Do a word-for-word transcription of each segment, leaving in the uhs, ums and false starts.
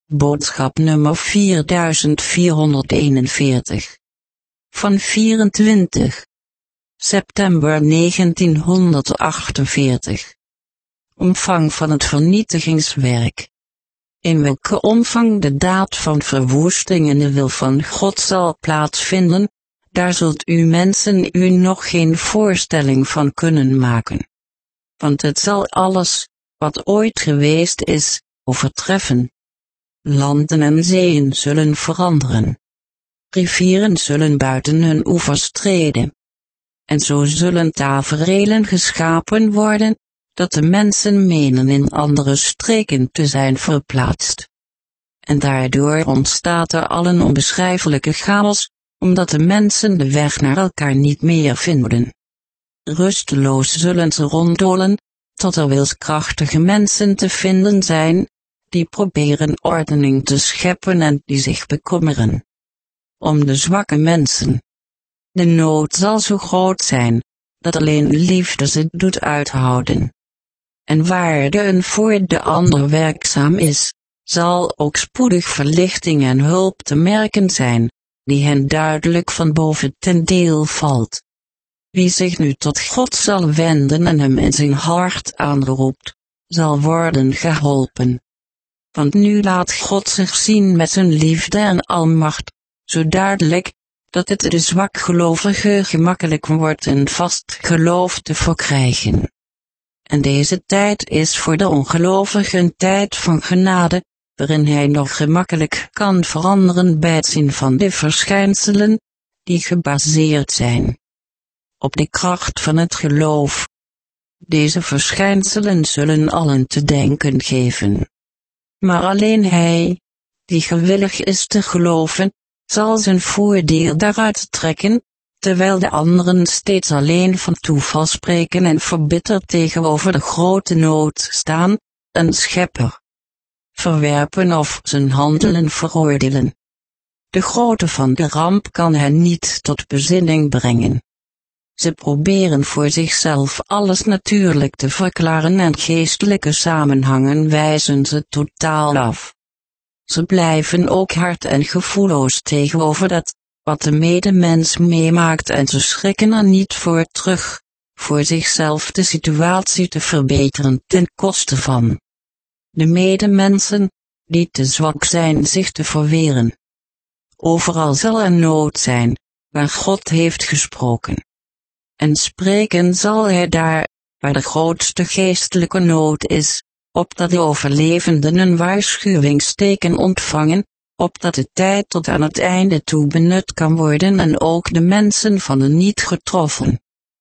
Boodschap nummer vierduizend vierhonderdeenenveertig. Van vierentwintig september negentienhonderdachtenveertig. Omvang van het vernietigingswerk. In welke omvang de daad van verwoesting in de wil van God zal plaatsvinden, daar zult u mensen u nog geen voorstelling van kunnen maken. Want het zal alles, wat ooit geweest is, overtreffen. Landen en zeeën zullen veranderen. Rivieren zullen buiten hun oevers treden. En zo zullen taferelen geschapen worden, dat de mensen menen in andere streken te zijn verplaatst. En daardoor ontstaat er al een onbeschrijfelijke chaos, omdat de mensen de weg naar elkaar niet meer vinden. Rusteloos zullen ze ronddolen, tot er wilskrachtige mensen te vinden zijn, die proberen ordening te scheppen en die zich bekommeren om de zwakke mensen. De nood zal zo groot zijn, dat alleen liefde ze doet uithouden. En waar de een voor de ander werkzaam is, zal ook spoedig verlichting en hulp te merken zijn, die hen duidelijk van boven ten deel valt. Wie zich nu tot God zal wenden en hem in zijn hart aanroept, zal worden geholpen. Want nu laat God zich zien met zijn liefde en almacht, zo duidelijk, dat het de zwakgelovige gemakkelijk wordt een vast geloof te verkrijgen. En deze tijd is voor de ongelovige een tijd van genade, waarin hij nog gemakkelijk kan veranderen bij het zien van de verschijnselen, die gebaseerd zijn op de kracht van het geloof. Deze verschijnselen zullen allen te denken geven. Maar alleen hij, die gewillig is te geloven, zal zijn voordeel daaruit trekken, terwijl de anderen steeds alleen van toeval spreken en verbitterd tegenover de grote nood staan, een schepper verwerpen of zijn handelen veroordelen. De grootte van de ramp kan hen niet tot bezinning brengen. Ze proberen voor zichzelf alles natuurlijk te verklaren en geestelijke samenhangen wijzen ze totaal af. Ze blijven ook hard en gevoelloos tegenover dat, wat de medemens meemaakt en ze schrikken er niet voor terug, voor zichzelf de situatie te verbeteren ten koste van de medemensen, die te zwak zijn zich te verweren. Overal zal er nood zijn, waar God heeft gesproken. En spreken zal hij daar, waar de grootste geestelijke nood is, opdat de overlevenden een waarschuwingsteken ontvangen, opdat de tijd tot aan het einde toe benut kan worden en ook de mensen van de niet getroffen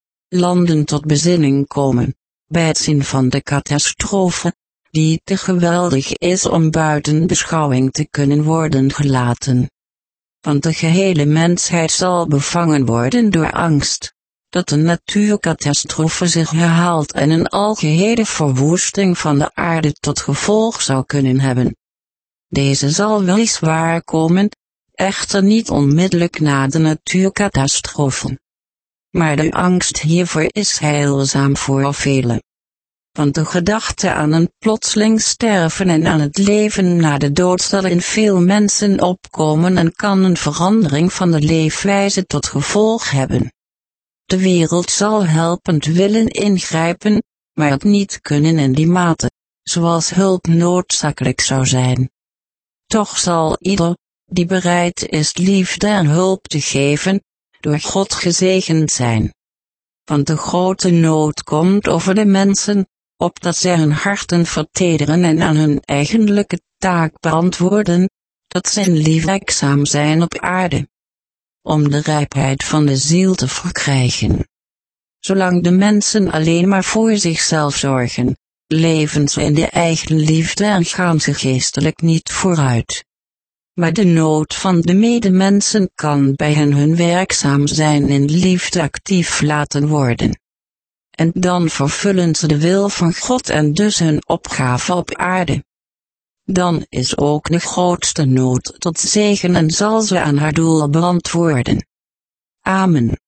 landen tot bezinning komen, bij het zien van de catastrofe, die te geweldig is om buiten beschouwing te kunnen worden gelaten. Want de gehele mensheid zal bevangen worden door angst, dat een natuurcatastrofe zich herhaalt en een algehele verwoesting van de aarde tot gevolg zou kunnen hebben. Deze zal weliswaar komen, echter niet onmiddellijk na de natuurcatastrofe. Maar de angst hiervoor is heilzaam voor velen. Want de gedachte aan een plotseling sterven en aan het leven na de dood zal in veel mensen opkomen en kan een verandering van de leefwijze tot gevolg hebben. De wereld zal helpend willen ingrijpen, maar het niet kunnen in die mate, zoals hulp noodzakelijk zou zijn. Toch zal ieder, die bereid is liefde en hulp te geven, door God gezegend zijn. Want de grote nood komt over de mensen, opdat zij hun harten vertederen en aan hun eigenlijke taak beantwoorden, dat zij liefwerkzaam zijn op aarde, om de rijpheid van de ziel te verkrijgen. Zolang de mensen alleen maar voor zichzelf zorgen, leven ze in de eigen liefde en gaan ze geestelijk niet vooruit. Maar de nood van de medemensen kan bij hen hun werkzaam zijn in liefde actief laten worden. En dan vervullen ze de wil van God en dus hun opgave op aarde. Dan is ook de grootste nood tot zegen en zal ze aan haar doel beantwoorden. Amen.